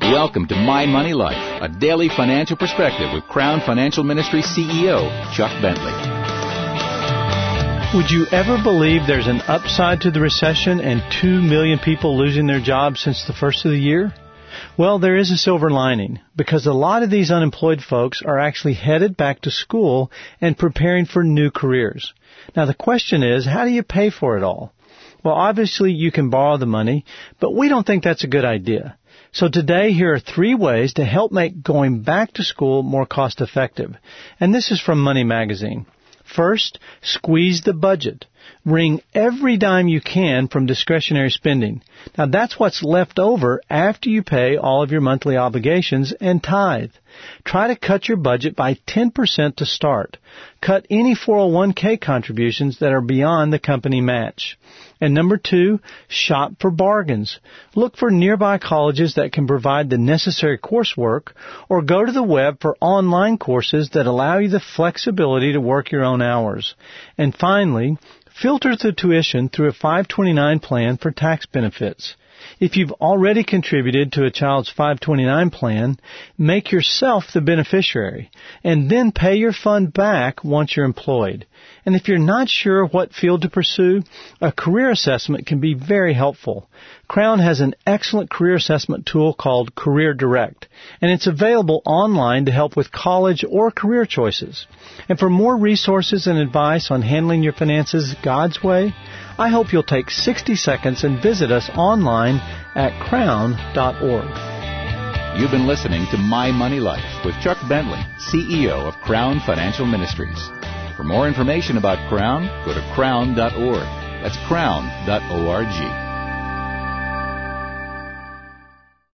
Welcome to My Money Life, a daily financial perspective with Crown Financial Ministry CEO, Chuck Bentley. Would you ever believe there's an upside to the recession and 2 million people losing their jobs since the first of the year? Well, there is a silver lining, because a lot of these unemployed folks are actually headed back to school and preparing for new careers. Now, the question is, how do you pay for it all? Well, obviously, you can borrow the money, but we don't think that's a good idea. So today, here are 3 ways to help make going back to school more cost-effective. And this is from Money Magazine. First, squeeze the budget. Wring every dime you can from discretionary spending. Now, that's what's left over after you pay all of your monthly obligations and tithe. Try to cut your budget by 10% to start. Cut any 401k contributions that are beyond the company match. And number 2, shop for bargains. Look for nearby colleges that can provide the necessary coursework, or go to the web for online courses that allow you the flexibility to work your own hours. And finally, filter the tuition through a 529 plan for tax benefits. If you've already contributed to a child's 529 plan, make yourself the beneficiary, and then pay your fund back once you're employed. And if you're not sure what field to pursue, a career assessment can be very helpful. Crown has an excellent career assessment tool called Career Direct, and it's available online to help with college or career choices. And for more resources and advice on handling your finances God's way, I hope you'll take 60 seconds and visit us online at crown.org. You've been listening to My Money Life with Chuck Bentley, CEO of Crown Financial Ministries. For more information about Crown, go to crown.org. That's crown.org.